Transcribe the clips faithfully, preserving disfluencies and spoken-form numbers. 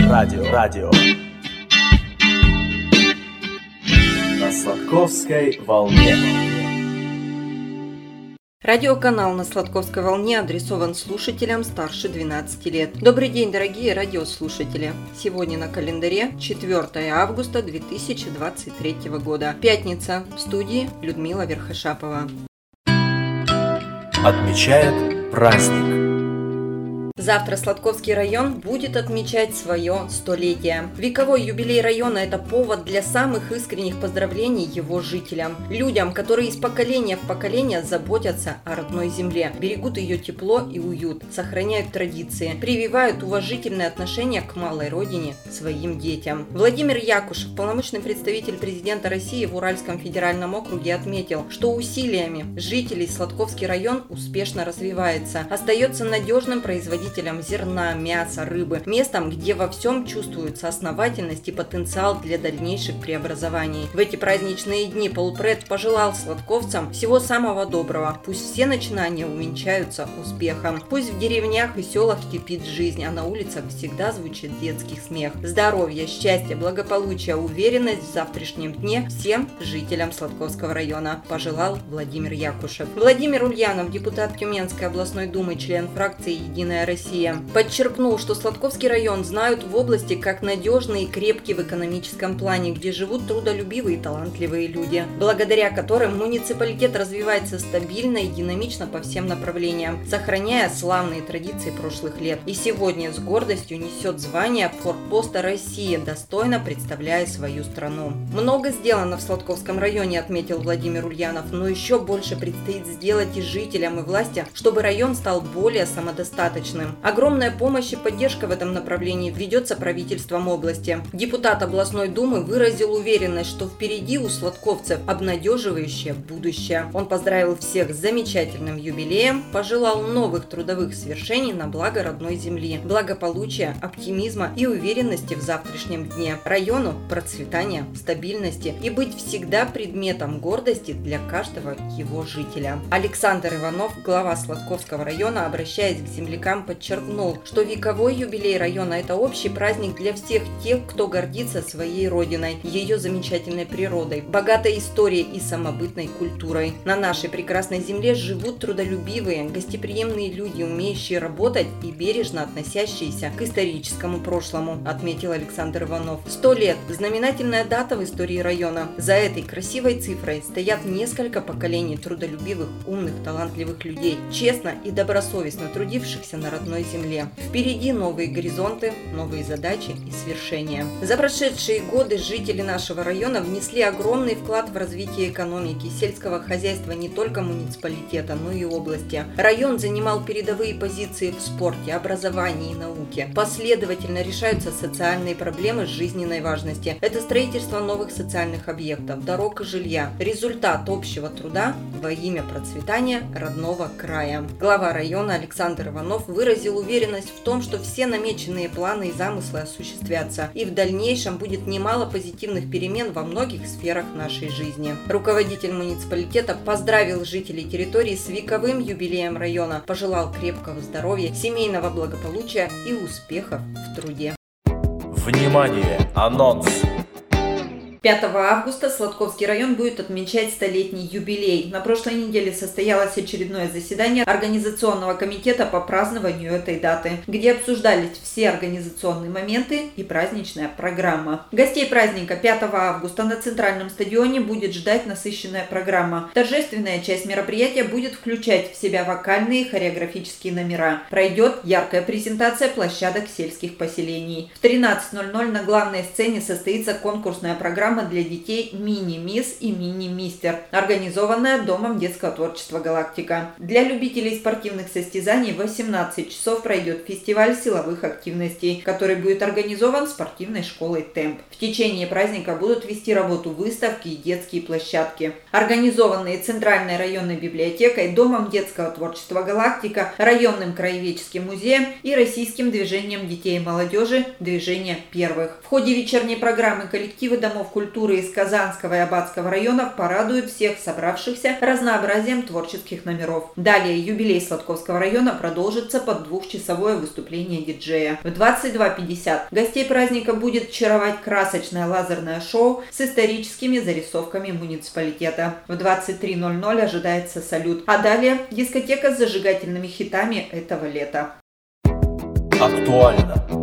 радио, радио. На Сладковской волне. Радиоканал на Сладковской волне адресован слушателям старше двенадцати лет. Добрый день, дорогие радиослушатели! Сегодня на календаре четвёртое августа две тысячи двадцать третьего года. Пятница. В студии Людмила Верхошапова. Отмечает праздник. Завтра Сладковский район будет отмечать свое столетие. Вековой юбилей района – это повод для самых искренних поздравлений его жителям. Людям, которые из поколения в поколение заботятся о родной земле, берегут ее тепло и уют, сохраняют традиции, прививают уважительное отношение к малой родине своим детям. Владимир Якушев, полномочный представитель президента России в Уральском федеральном округе, отметил, что усилиями жителей Сладковский район успешно развивается, остается надежным производителем зерна, мяса, рыбы, местом, где во всем чувствуется основательность и потенциал для дальнейших преобразований. В эти праздничные дни полпред пожелал сладковцам всего самого доброго. Пусть все начинания увенчаются успехом. Пусть в деревнях и селах кипит жизнь, а на улицах всегда звучит детский смех. Здоровья, счастья, благополучия, уверенность в завтрашнем дне всем жителям Сладковского района, пожелал Владимир Якушев. Владимир Ульянов, депутат Тюменской областной думы, член фракции «Единая Россия», подчеркнул, что Сладковский район знают в области как надежный и крепкий в экономическом плане, где живут трудолюбивые и талантливые люди, благодаря которым муниципалитет развивается стабильно и динамично по всем направлениям, сохраняя славные традиции прошлых лет. И сегодня с гордостью несет звание форпоста России, достойно представляя свою страну. Много сделано в Сладковском районе, отметил Владимир Ульянов, но еще больше предстоит сделать и жителям, и власти, чтобы район стал более самодостаточным. Огромная помощь и поддержка в этом направлении ведется правительством области. Депутат областной думы выразил уверенность, что впереди у сладковцев обнадеживающее будущее. Он поздравил всех с замечательным юбилеем, пожелал новых трудовых свершений на благо родной земли, благополучия, оптимизма и уверенности в завтрашнем дне, району процветания, стабильности и быть всегда предметом гордости для каждого его жителя. Александр Иванов, глава Сладковского района, обращаясь к землякам, подчеркнул, что вековой юбилей района – это общий праздник для всех тех, кто гордится своей родиной, ее замечательной природой, богатой историей и самобытной культурой. На нашей прекрасной земле живут трудолюбивые, гостеприимные люди, умеющие работать и бережно относящиеся к историческому прошлому, отметил Александр Иванов. Сто лет – знаменательная дата в истории района. За этой красивой цифрой стоят несколько поколений трудолюбивых, умных, талантливых людей, честно и добросовестно трудившихся на родной земле. Впереди новые горизонты, новые задачи и свершения. За прошедшие годы жители нашего района внесли огромный вклад в развитие экономики, сельского хозяйства не только муниципалитета, но и области. Район занимал передовые позиции в спорте, образовании и науке. Последовательно решаются социальные проблемы жизненной важности. Это строительство новых социальных объектов, дорог и жилья. Результат общего труда во имя процветания родного края. Глава района Александр Иванов выразил уверенность в том, что все намеченные планы и замыслы осуществятся, и в дальнейшем будет немало позитивных перемен во многих сферах нашей жизни. Руководитель муниципалитета поздравил жителей территории с вековым юбилеем района, пожелал крепкого здоровья, семейного благополучия и успехов в труде. Внимание! Анонс! пятого августа Сладковский район будет отмечать столетний юбилей. На прошлой неделе состоялось очередное заседание Организационного комитета по празднованию этой даты, где обсуждались все организационные моменты и праздничная программа. Гостей праздника пятого августа на Центральном стадионе будет ждать насыщенная программа. Торжественная часть мероприятия будет включать в себя вокальные и хореографические номера. Пройдет яркая презентация площадок сельских поселений. В тринадцать ноль ноль на главной сцене состоится конкурсная программа для детей «Мини-мисс» и «Мини-мистер», организованная Домом детского творчества «Галактика». Для любителей спортивных состязаний в восемнадцать часов пройдет фестиваль силовых активностей, который будет организован спортивной школой «Темп». В течение праздника будут вести работу выставки и детские площадки, организованные Центральной районной библиотекой, Домом детского творчества «Галактика», районным краеведческим музеем и Российским движением детей и молодежи «Движение первых». В ходе вечерней программы коллективы домов культуры культуры из Казанского и Аббатского районов порадует всех собравшихся разнообразием творческих номеров. Далее юбилей Сладковского района продолжится под двухчасовое выступление диджея. В двадцать два пятьдесят гостей праздника будет чаровать красочное лазерное шоу с историческими зарисовками муниципалитета. В двадцать три ноль ноль ожидается салют, а далее дискотека с зажигательными хитами этого лета. Актуально.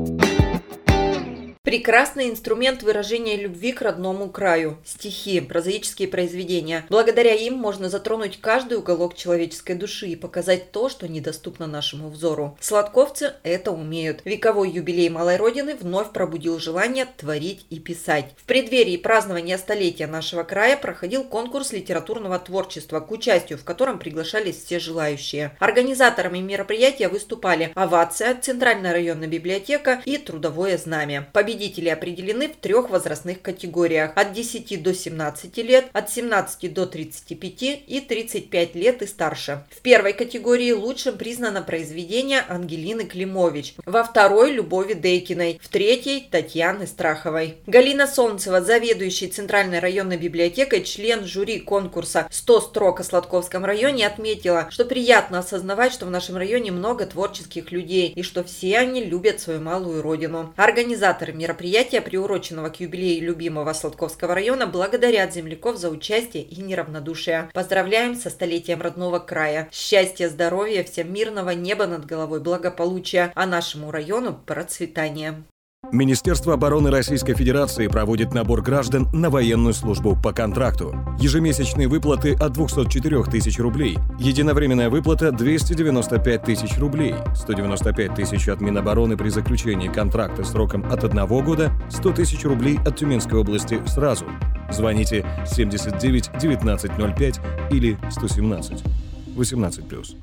Прекрасный инструмент выражения любви к родному краю. Стихи, прозаические произведения. Благодаря им можно затронуть каждый уголок человеческой души и показать то, что недоступно нашему взору. Сладковцы это умеют. Вековой юбилей Малой Родины вновь пробудил желание творить и писать. В преддверии празднования столетия нашего края проходил конкурс литературного творчества, к участию в котором приглашались все желающие. Организаторами мероприятия выступали «Овация», Центральная районная библиотека и «Трудовое знамя». Победители определены в трех возрастных категориях: от десяти до семнадцати лет, от семнадцати до тридцати пяти и тридцати пяти лет и старше. В первой категории лучшим признано произведение Ангелины Климович, во второй – Любови Дейкиной, в третьей – Татьяны Страховой. Галина Солнцева, заведующий Центральной районной библиотекой, член жюри конкурса «сто строк о Сладковском районе», отметила, что приятно осознавать, что в нашем районе много творческих людей и что все они любят свою малую родину. Организаторы мероприятия, приуроченного к юбилею любимого Сладковского района, благодарят земляков за участие и неравнодушие. Поздравляем со столетием родного края. Счастья, здоровья, всем мирного неба над головой, благополучия, а нашему району процветания. Министерство обороны Российской Федерации проводит набор граждан на военную службу по контракту. Ежемесячные выплаты от двухсот четырёх тысяч рублей. Единовременная выплата двести девяносто пять тысяч рублей. сто девяносто пять тысяч от Минобороны при заключении контракта сроком от одного года. сто тысяч рублей от Тюменской области сразу. Звоните семьдесят девять девятнадцать ноль пять или сто семнадцать восемнадцать плюс.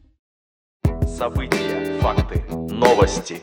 События, факты, новости.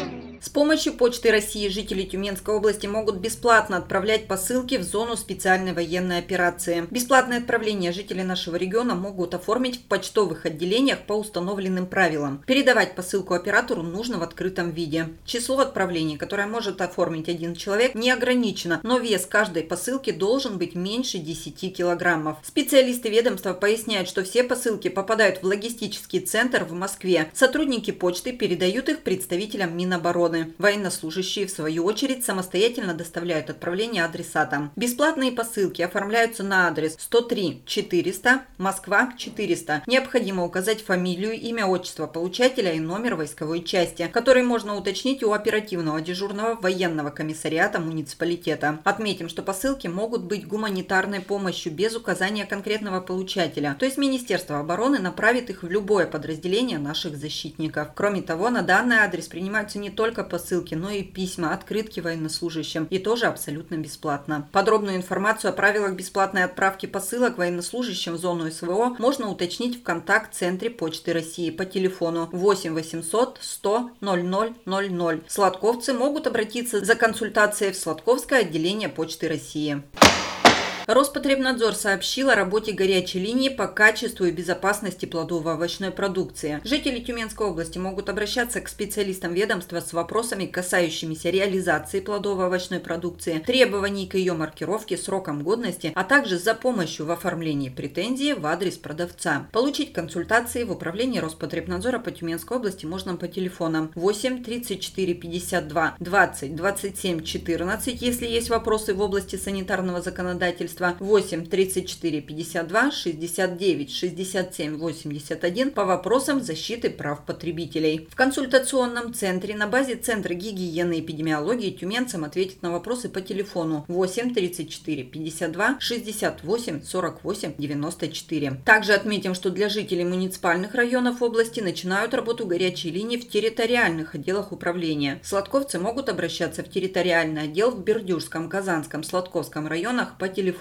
С помощью Почты России жители Тюменской области могут бесплатно отправлять посылки в зону специальной военной операции. Бесплатное отправление жители нашего региона могут оформить в почтовых отделениях по установленным правилам. Передавать посылку оператору нужно в открытом виде. Число отправлений, которое может оформить один человек, не ограничено, но вес каждой посылки должен быть меньше десяти килограммов. Специалисты ведомства поясняют, что все посылки попадают в логистический центр в Москве. Сотрудники почты передают их представителям Минобороны. Военнослужащие, в свою очередь, самостоятельно доставляют отправление адресатам. Бесплатные посылки оформляются на адрес сто три четыреста, Москва, четыреста. Необходимо указать фамилию, имя, отчество получателя и номер войсковой части, который можно уточнить у оперативного дежурного военного комиссариата муниципалитета. Отметим, что посылки могут быть гуманитарной помощью без указания конкретного получателя, то есть Министерство обороны направит их в любое подразделение наших защитников. Кроме того, на данный адрес принимаются не только посылки, но и письма, открытки военнослужащим, и тоже абсолютно бесплатно. Подробную информацию о правилах бесплатной отправки посылок военнослужащим в зону СВО можно уточнить в контакт-центре Почты России по телефону восемь восемьсот сто ноль ноль ноль ноль. Сладковцы могут обратиться за консультацией в Сладковское отделение Почты России. Роспотребнадзор сообщил о работе горячей линии по качеству и безопасности плодово-овощной продукции. Жители Тюменской области могут обращаться к специалистам ведомства с вопросами, касающимися реализации плодово-овощной продукции, требований к ее маркировке, срокам годности, а также за помощью в оформлении претензии в адрес продавца. Получить консультации в управлении Роспотребнадзора по Тюменской области можно по телефонам восемь тридцать четыре пятьдесят два двадцать двадцать семь четырнадцать, если есть вопросы в области санитарного законодательства, восемь тридцать четыре пятьдесят два шестьдесят девять шестьдесят семь восемьдесят один по вопросам защиты прав потребителей. В консультационном центре на базе Центра гигиены и эпидемиологии тюменцам ответят на вопросы по телефону восемь тридцать четыре пятьдесят два шестьдесят восемь сорок восемь девяносто четыре. Также отметим, что для жителей муниципальных районов области начинают работу горячей линии в территориальных отделах управления. Сладковцы могут обращаться в территориальный отдел в Бердюжском, Казанском, Сладковском районах по телефону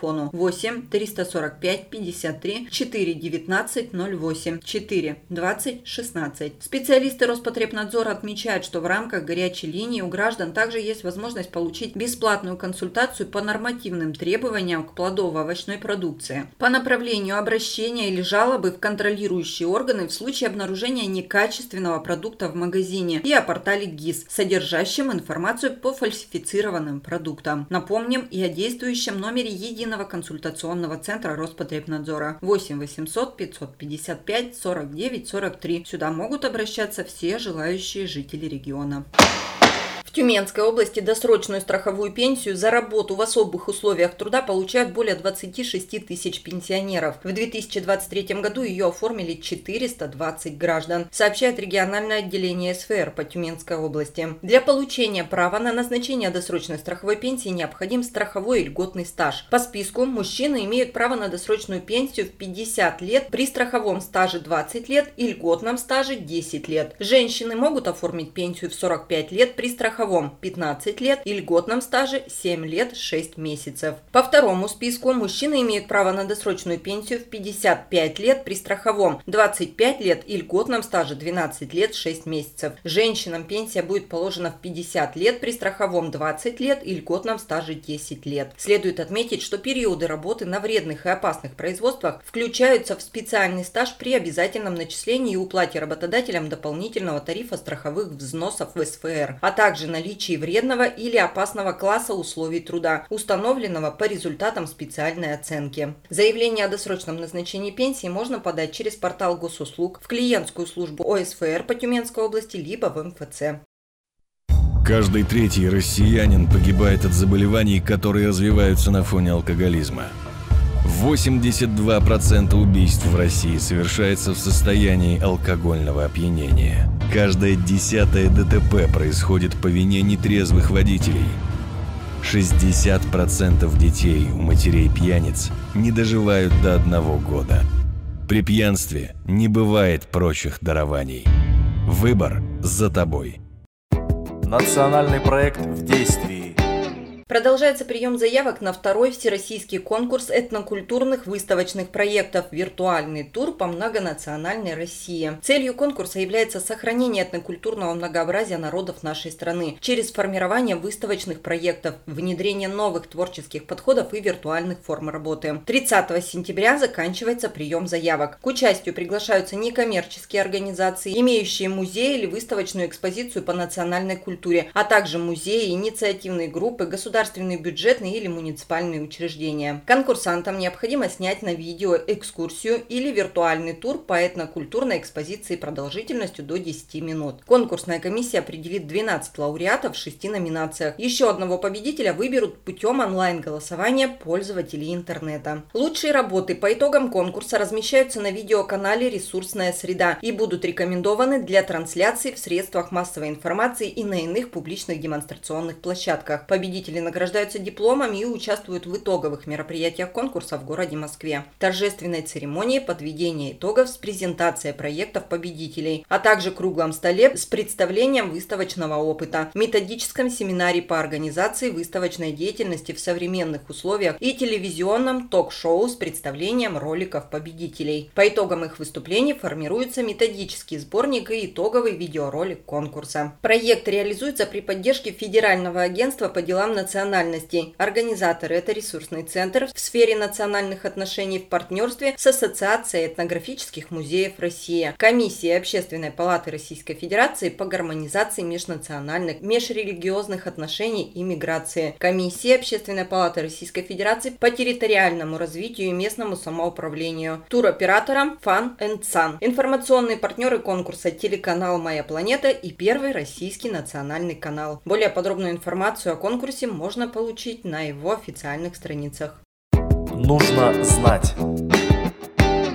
телефону восемь триста сорок пять пятьдесят три четыре девятнадцать ноль восемь четыре двадцать шестнадцать. Специалисты Роспотребнадзора отмечают, что в рамках горячей линии у граждан также есть возможность получить бесплатную консультацию по нормативным требованиям к плодово-овощной продукции, по направлению обращения или жалобы в контролирующие органы в случае обнаружения некачественного продукта в магазине и о портале ГИС, содержащем информацию по фальсифицированным продуктам. Напомним и о действующем номере единого консультационного центра Роспотребнадзора восемь восемьсот пятьсот пятьдесят пять сорок девять сорок три. Сюда могут обращаться все желающие жители региона. В Тюменской области досрочную страховую пенсию за работу в особых условиях труда получают более двадцати шести тысяч пенсионеров. В две тысячи двадцать третьем году ее оформили четыреста двадцать граждан, сообщает региональное отделение эс эф эр по Тюменской области. Для получения права на назначение досрочной страховой пенсии необходим страховой и льготный стаж. По списку мужчины имеют право на досрочную пенсию в пятьдесят лет, при страховом стаже двадцать лет и льготном стаже десять лет. Женщины могут оформить пенсию в сорок пять лет, при страховом пятнадцать лет и льготном стаже семь лет шесть месяцев. По второму списку мужчины имеют право на досрочную пенсию в пятьдесят пять лет, при страховом двадцать пять лет и льготном стаже двенадцать лет шесть месяцев. Женщинам пенсия будет положена в пятьдесят лет, при страховом двадцать лет и льготном стаже десять лет. Следует отметить, что периоды работы на вредных и опасных производствах включаются в специальный стаж при обязательном начислении и уплате работодателям дополнительного тарифа страховых взносов в эс эф эр, а также наличии вредного или опасного класса условий труда, установленного по результатам специальной оценки. Заявление о досрочном назначении пенсии можно подать через портал госуслуг, в клиентскую службу о эс эф эр по Тюменской области, либо в эм эф цэ. Каждый третий россиянин погибает от заболеваний, которые развиваются на фоне алкоголизма. восемьдесят два процента убийств в России совершается в состоянии алкогольного опьянения. Каждое десятое дэ тэ пэ происходит по вине нетрезвых водителей. шестьдесят процентов детей у матерей-пьяниц не доживают до одного года. При пьянстве не бывает прочих дарований. Выбор за тобой. Национальный проект в действии. Продолжается прием заявок на второй всероссийский конкурс этнокультурных выставочных проектов «Виртуальный тур по многонациональной России». Целью конкурса является сохранение этнокультурного многообразия народов нашей страны через формирование выставочных проектов, внедрение новых творческих подходов и виртуальных форм работы. тридцатого сентября заканчивается прием заявок. К участию приглашаются некоммерческие организации, имеющие музей или выставочную экспозицию по национальной культуре, а также музеи, инициативные группы, государственные государственные, бюджетные или муниципальные учреждения. Конкурсантам необходимо снять на видео экскурсию или виртуальный тур по этнокультурной экспозиции продолжительностью до десяти минут. Конкурсная комиссия определит двенадцать лауреатов в шести номинациях. Еще одного победителя выберут путем онлайн-голосования пользователей интернета. Лучшие работы по итогам конкурса размещаются на видеоканале «Ресурсная среда» и будут рекомендованы для трансляции в средствах массовой информации и на иных публичных демонстрационных площадках. Победители награждаются дипломами и участвуют в итоговых мероприятиях конкурса в городе Москве, торжественной церемонии подведения итогов с презентацией проектов победителей, а также круглом столе с представлением выставочного опыта, методическом семинаре по организации выставочной деятельности в современных условиях и телевизионном ток-шоу с представлением роликов победителей. По итогам их выступлений формируется методический сборник и итоговый видеоролик конкурса. Проект реализуется при поддержке Федерального агентства по делам национальностей. Организаторы – это ресурсный центр в сфере национальных отношений в партнерстве с Ассоциацией этнографических музеев России, Комиссией Общественной палаты Российской Федерации по гармонизации межнациональных, межрелигиозных отношений и миграции, Комиссией Общественной палаты Российской Федерации по территориальному развитию и местному самоуправлению, туроператором Fun and Sun. Информационные партнеры конкурса – телеканал «Моя планета» и Первый российский национальный канал. Более подробную информацию о конкурсе можно получить на его официальных страницах. Нужно знать.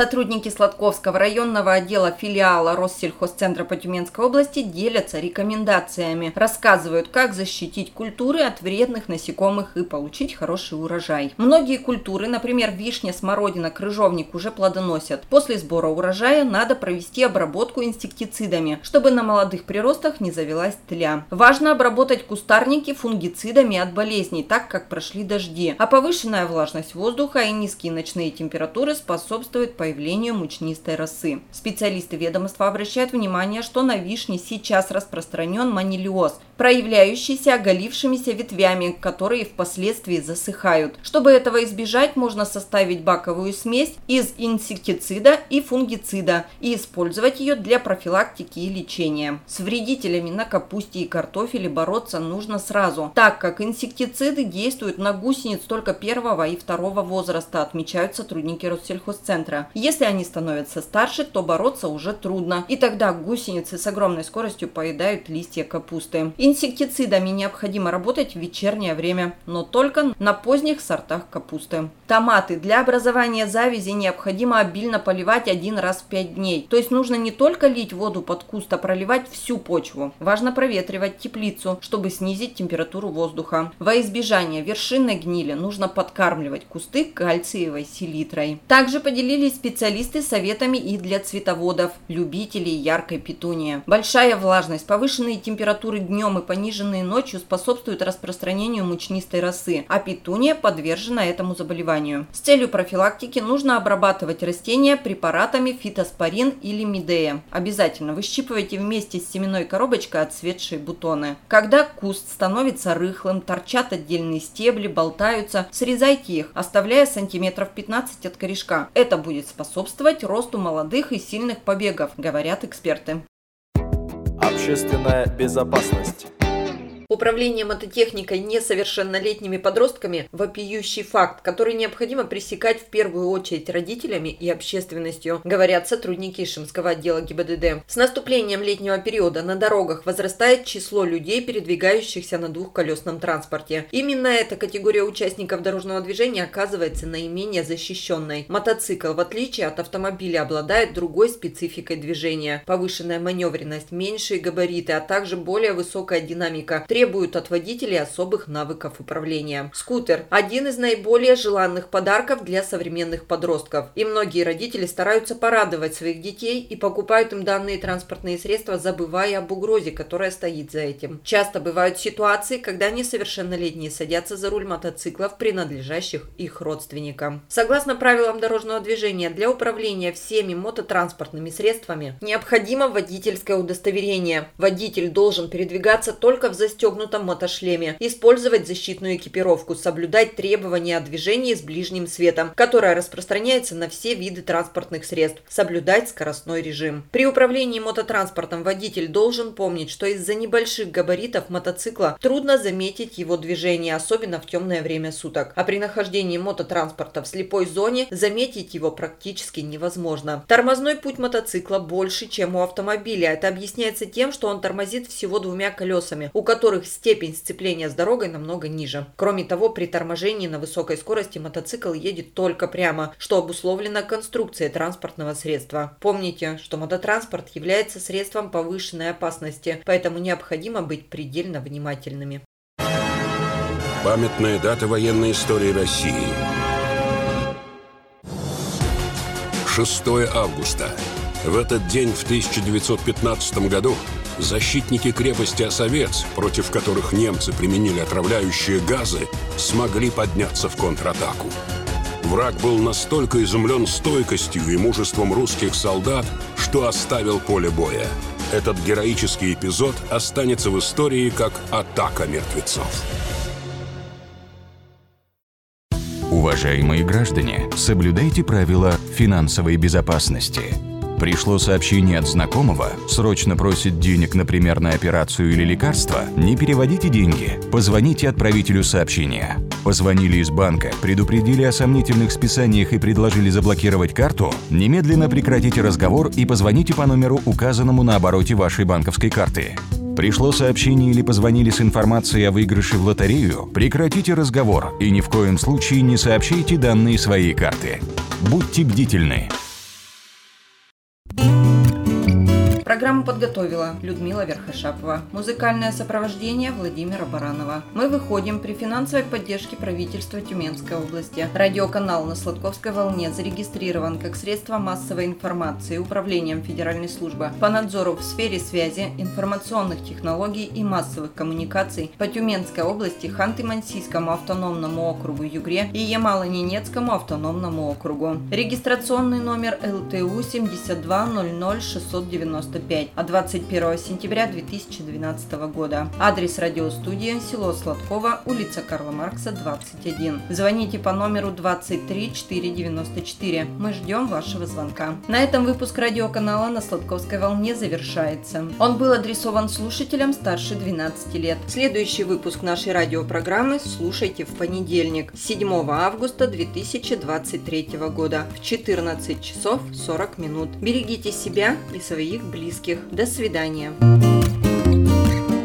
Сотрудники Сладковского районного отдела филиала Россельхозцентра по Тюменской области делятся рекомендациями, рассказывают, как защитить культуры от вредных насекомых и получить хороший урожай. Многие культуры, например, вишня, смородина, крыжовник, уже плодоносят. После сбора урожая надо провести обработку инсектицидами, чтобы на молодых приростах не завелась тля. Важно обработать кустарники фунгицидами от болезней, так как прошли дожди, а повышенная влажность воздуха и низкие ночные температуры способствуют появлению мучнистой росы. Специалисты ведомства обращают внимание, что на вишне сейчас распространен манилиоз, проявляющийся оголившимися ветвями, которые впоследствии засыхают. Чтобы этого избежать, можно составить баковую смесь из инсектицида и фунгицида и использовать ее для профилактики и лечения. С вредителями на капусте и картофеле бороться нужно сразу, так как инсектициды действуют на гусениц только первого и второго возраста, отмечают сотрудники Россельхозцентра. Если они становятся старше, то бороться уже трудно, и тогда гусеницы с огромной скоростью поедают листья капусты. Инсектицидами необходимо работать в вечернее время, но только на поздних сортах капусты. Томаты. Для образования завязи необходимо обильно поливать один раз в пять дней. То есть нужно не только лить воду под куст, а проливать всю почву. Важно проветривать теплицу, чтобы снизить температуру воздуха. Во избежание вершинной гнили нужно подкармливать кусты кальциевой селитрой. Также поделились специалисты советами и для цветоводов, любителей яркой петунии. Большая влажность, повышенные температуры днем и пониженные ночью способствуют распространению мучнистой росы, а петуния подвержена этому заболеванию. С целью профилактики нужно обрабатывать растения препаратами фитоспорин или мидея. Обязательно выщипывайте вместе с семенной коробочкой отцветшие бутоны. Когда куст становится рыхлым, торчат отдельные стебли, болтаются, срезайте их, оставляя сантиметров пятнадцать от корешка. Это будет способствовать росту молодых и сильных побегов, говорят эксперты. Общественная безопасность. Управление мототехникой несовершеннолетними подростками – вопиющий факт, который необходимо пресекать в первую очередь родителями и общественностью, говорят сотрудники Ишимского отдела ГИБДД. С наступлением летнего периода на дорогах возрастает число людей, передвигающихся на двухколесном транспорте. Именно эта категория участников дорожного движения оказывается наименее защищенной. Мотоцикл, в отличие от автомобиля, обладает другой спецификой движения. Повышенная маневренность, меньшие габариты, а также более высокая динамика – требуют от водителей особых навыков управления. Скутер – один из наиболее желанных подарков для современных подростков. И многие родители стараются порадовать своих детей и покупают им данные транспортные средства, забывая об угрозе, которая стоит за этим. Часто бывают ситуации, когда несовершеннолетние садятся за руль мотоциклов, принадлежащих их родственникам. Согласно правилам дорожного движения, для управления всеми мототранспортными средствами необходимо водительское удостоверение. Водитель должен передвигаться только в застегнутом мотошлеме, использовать защитную экипировку, соблюдать требования о движении с ближним светом, которое распространяется на все виды транспортных средств, соблюдать скоростной режим. При управлении мототранспортом водитель должен помнить, что из-за небольших габаритов мотоцикла трудно заметить его движение, особенно в темное время суток. А при нахождении мототранспорта в слепой зоне заметить его практически невозможно. Тормозной путь мотоцикла больше, чем у автомобиля. Это объясняется тем, что он тормозит всего двумя колесами, у которых степень сцепления с дорогой намного ниже. Кроме того, при торможении на высокой скорости мотоцикл едет только прямо, что обусловлено конструкцией транспортного средства. Помните, что мототранспорт является средством повышенной опасности, поэтому необходимо быть предельно внимательными. Памятная дата военной истории России. шестое августа. В этот день в тысяча девятьсот пятнадцатом году защитники крепости Осовец, против которых немцы применили отравляющие газы, смогли подняться в контратаку. Враг был настолько изумлен стойкостью и мужеством русских солдат, что оставил поле боя. Этот героический эпизод останется в истории как атака мертвецов. Уважаемые граждане, соблюдайте правила финансовой безопасности. Пришло сообщение от знакомого, срочно просит денег, например, на операцию или лекарство? Не переводите деньги, позвоните отправителю сообщения. Позвонили из банка, предупредили о сомнительных списаниях и предложили заблокировать карту? Немедленно прекратите разговор и позвоните по номеру, указанному на обороте вашей банковской карты. Пришло сообщение или позвонили с информацией о выигрыше в лотерею? Прекратите разговор и ни в коем случае не сообщайте данные своей карты. Будьте бдительны. Программу подготовила Людмила Верхошапова. Музыкальное сопровождение Владимира Баранова. Мы выходим при финансовой поддержке правительства Тюменской области. Радиоканал на Сладковской волне зарегистрирован как средство массовой информации Управлением Федеральной службы по надзору в сфере связи, информационных технологий и массовых коммуникаций по Тюменской области, Ханты-Мансийскому автономному округу Югре и Ямало-Ненецкому автономному округу. Регистрационный номер эл тэ у семьдесят два ноль ноль шестьсот девяносто пять от двадцать первого сентября две тысячи двенадцатого года. Адрес радиостудии: село Сладково, улица Карла Маркса, двадцать один. Звоните по номеру двадцать три четыреста девяносто четыре. Мы ждем вашего звонка. На этом выпуск радиоканала на Сладковской волне завершается. Он был адресован слушателям старше двенадцати лет. Следующий выпуск нашей радиопрограммы слушайте в понедельник, седьмого августа две тысячи двадцать третьего года в четырнадцать часов сорок минут. Берегите себя и своих близких. До свидания.